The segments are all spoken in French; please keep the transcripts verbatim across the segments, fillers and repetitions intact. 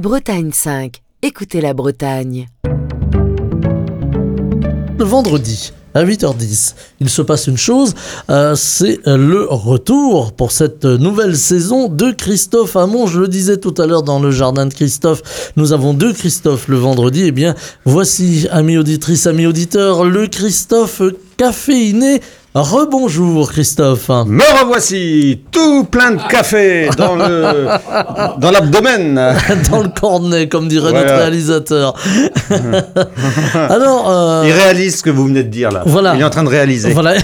Bretagne cinq. Écoutez la Bretagne. Le vendredi, à huit heures dix, il se passe une chose, euh, c'est le retour pour cette nouvelle saison de Christophe Hamon. Je le disais tout à l'heure dans le jardin de Christophe, nous avons deux Christophe le vendredi. Eh bien, voici, amis auditrices, amis auditeurs, le Christophe caféiné. Rebonjour Christophe. Me revoici, tout plein de café dans le dans l'abdomen. Dans le cornet, comme dirait Voilà. notre réalisateur. Alors, euh, Il réalise ce que vous venez de dire là. Voilà. Il est en train de réaliser. voilà,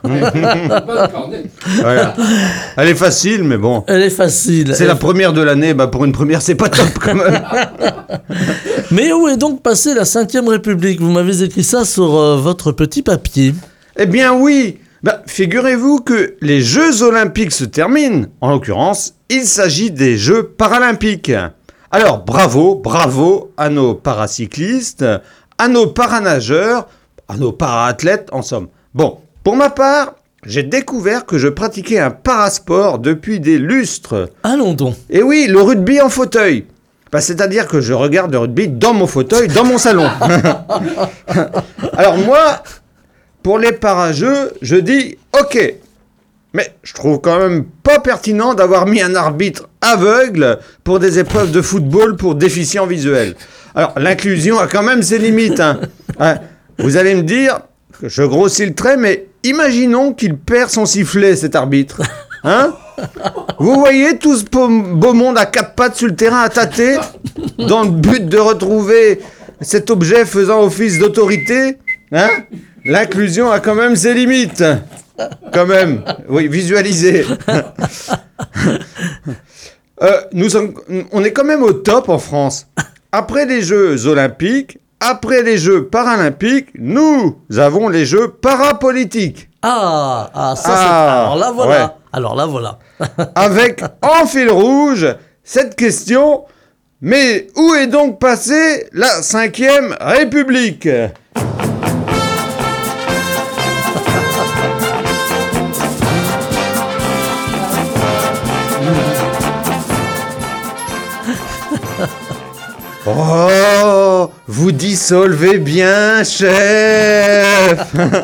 Voilà. Elle est facile, mais bon. elle est facile. C'est la première de l'année, bah pour une première, c'est pas top quand même. Mais où est donc passée la cinquième République? Vous m'avez écrit ça sur euh, votre petit papier. Eh bien oui. Bah, figurez-vous que les Jeux Olympiques se terminent. En l'occurrence, il s'agit des Jeux Paralympiques. Alors bravo, bravo à nos paracyclistes, à nos paranageurs, à nos para-athlètes en somme. Bon, pour ma part, j'ai découvert que je pratiquais un parasport depuis des lustres. Allons donc. Et oui, le rugby en fauteuil. Bah, c'est-à-dire que je regarde le rugby dans mon fauteuil, dans mon salon. Alors moi, pour les parajeux, je dis ok. Mais je trouve quand même pas pertinent d'avoir mis un arbitre aveugle pour des épreuves de football pour déficients visuels. Alors l'inclusion a quand même ses limites. Hein. Hein, vous allez me dire que je grossis le trait, mais imaginons qu'il perd son sifflet, cet arbitre. Hein? Vous voyez tout ce beau beau monde à quatre pattes sur le terrain à tâter dans le but de retrouver cet objet faisant office d'autorité. Hein? L'inclusion a quand même ses limites. Quand même. Oui, visualiser. euh, nous sommes, on est quand même au top en France. Après les Jeux Olympiques, après les Jeux Paralympiques, nous avons les Jeux Parapolitiques. Ah, ah ça Ah, c'est... Alors là voilà. ouais. Alors là voilà. Avec en fil rouge cette question, mais où est donc passée la cinquième République ? Oh, vous dissolvez bien, chef.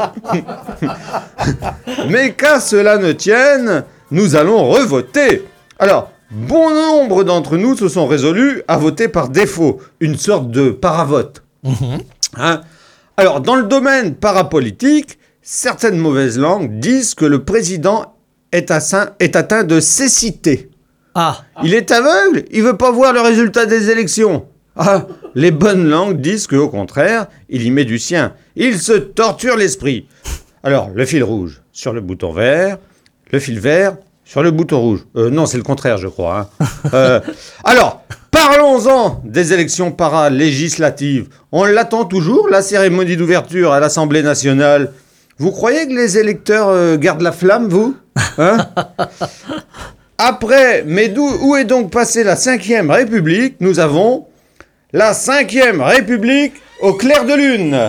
Mais qu'à cela ne tienne, nous allons revoter. Alors, bon nombre d'entre nous se sont résolus à voter par défaut, une sorte de paravote. Hein ? Alors, dans le domaine parapolitique, certaines mauvaises langues disent que le président est, assein- est atteint de cécité. Ah, Il est aveugle, il veut pas voir le résultat des élections. Ah, les bonnes langues disent qu'au contraire, il y met du sien. Il se torture l'esprit. Alors, le fil rouge sur le bouton vert, le fil vert sur le bouton rouge. Euh, non, c'est le contraire, je crois. Hein. Euh, alors, parlons-en des élections para-législatives. On l'attend toujours, la cérémonie d'ouverture à l'Assemblée nationale. Vous croyez que les électeurs euh, gardent la flamme, vous ? Hein ? Après, mais d'où où est donc passée la cinquième République ? Nous avons la cinquième République au clair de lune.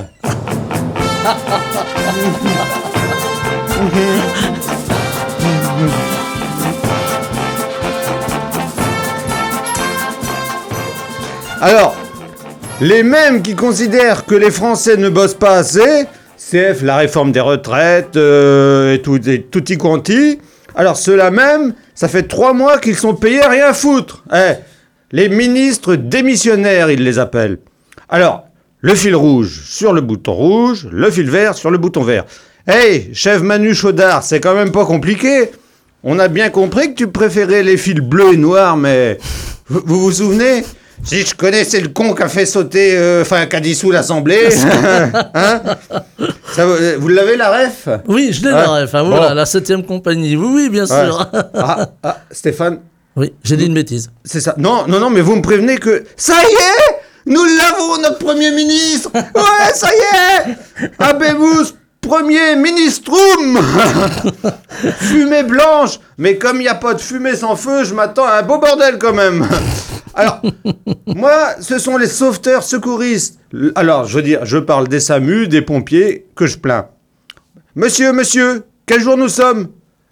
Alors, les mêmes qui considèrent que les Français ne bossent pas assez, C F la réforme des retraites euh, et tout et tutti quanti. Alors ceux-là même, ça fait trois mois qu'ils sont payés à rien foutre. Eh, les ministres démissionnaires, ils les appellent. Alors, le fil rouge sur le bouton rouge, le fil vert sur le bouton vert. Hey, chef Manu Chaudard, c'est quand même pas compliqué. On a bien compris que tu préférais les fils bleus et noirs, mais... Vous vous, vous souvenez ? Si je connaissais le con qui a fait sauter... euh, Enfin, qui a dissous l'Assemblée. Hein ? Ça, vous vous l'avez, la ref ? oui, je l'ai Ouais. la ref. Hein, voilà, Bon. la septième compagnie. Oui, oui, bien Ouais. sûr. Ah, ah, Stéphane, Oui, j'ai dit une bêtise. c'est ça. Non, non, non, mais vous me prévenez que... Ça y est ! Nous l'avons, notre Premier ministre ! Ouais, ça y est ! Habemus, Premier Ministrum. Fumée blanche. Mais comme il n'y a pas de fumée sans feu, je m'attends à un beau bordel quand même. Alors, moi, ce sont les sauveteurs secouristes. Alors, je veux dire, je parle des SAMU, des pompiers, que je plains. Monsieur, monsieur, quel jour nous sommes ?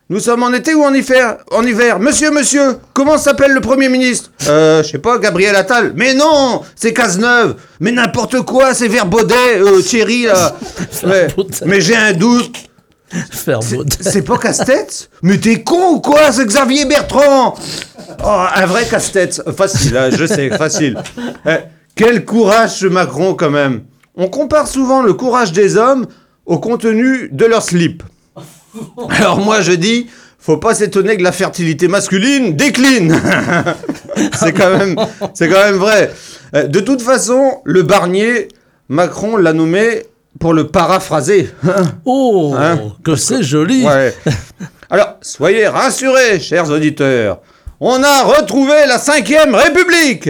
Nous sommes en été ou en hiver? En hiver. Monsieur, monsieur, comment s'appelle le Premier ministre? Euh, je sais pas, Gabriel Attal. Mais non, c'est Cazeneuve. Mais n'importe quoi, c'est vers Baudet, euh, Thierry, là. Ouais. Mais j'ai un doute. Faire Baudet. C'est pas Casse-Tête? Mais t'es con ou quoi? C'est Xavier Bertrand. Oh, un vrai casse-tête. Facile, hein, je sais, facile. Eh, quel courage ce Macron, quand même. On compare souvent le courage des hommes au contenu de leur slip. Alors moi, je dis, faut pas s'étonner que la fertilité masculine décline. c'est quand même, c'est quand même vrai. De toute façon, le Barnier, Macron l'a nommé pour le paraphraser. Oh, hein? Que c'est joli. Ouais. Alors, soyez rassurés, chers auditeurs. On a retrouvé la cinquième République.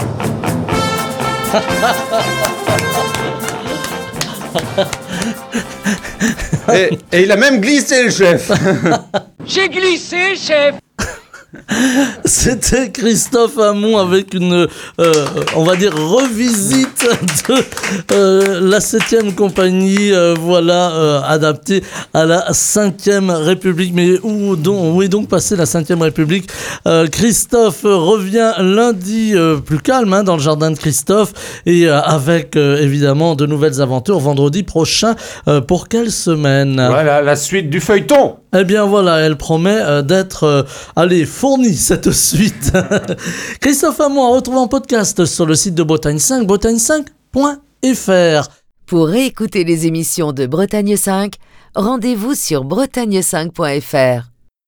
et, et il a même glissé, le chef. J'ai glissé, chef. C'était Christophe Hamon avec une, euh, on va dire, revisite de euh, la septième compagnie, euh, voilà, euh, adaptée à la cinquième République. Mais où, donc, où est donc passée la cinquième République? euh, Christophe revient lundi, euh, plus calme, hein, dans le jardin de Christophe, et euh, avec euh, évidemment de nouvelles aventures vendredi prochain. Euh, pour quelle semaine? Voilà, la suite du feuilleton. Eh bien voilà, elle promet euh, d'être, euh, allez, fournie cette suite. Christophe Hamon à retrouver en podcast sur le site de Bretagne cinq, bretagne cinq point f r. Pour réécouter les émissions de Bretagne cinq, rendez-vous sur bretagne cinq point f r.